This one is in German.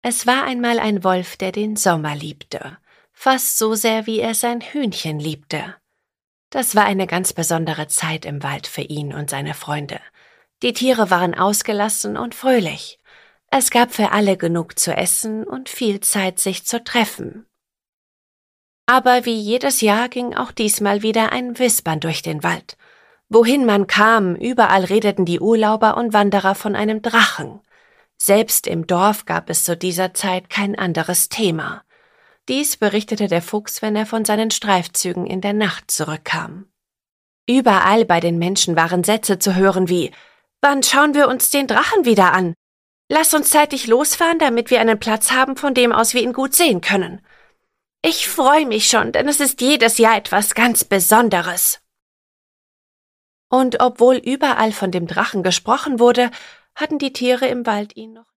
Es war einmal ein Wolf, der den Sommer liebte, fast so sehr, wie er sein Hühnchen liebte. Das war eine ganz besondere Zeit im Wald für ihn und seine Freunde. Die Tiere waren ausgelassen und fröhlich. Es gab für alle genug zu essen und viel Zeit, sich zu treffen. Aber wie jedes Jahr ging auch diesmal wieder ein Wispern durch den Wald. Wohin man kam, überall redeten die Urlauber und Wanderer von einem Drachen. Selbst im Dorf gab es zu dieser Zeit kein anderes Thema. Dies berichtete der Fuchs, wenn er von seinen Streifzügen in der Nacht zurückkam. Überall bei den Menschen waren Sätze zu hören wie: »Wann schauen wir uns den Drachen wieder an? Lass uns zeitig losfahren, damit wir einen Platz haben, von dem aus wir ihn gut sehen können. Ich freue mich schon, denn es ist jedes Jahr etwas ganz Besonderes.« Und obwohl überall von dem Drachen gesprochen wurde, hatten die Tiere im Wald ihn noch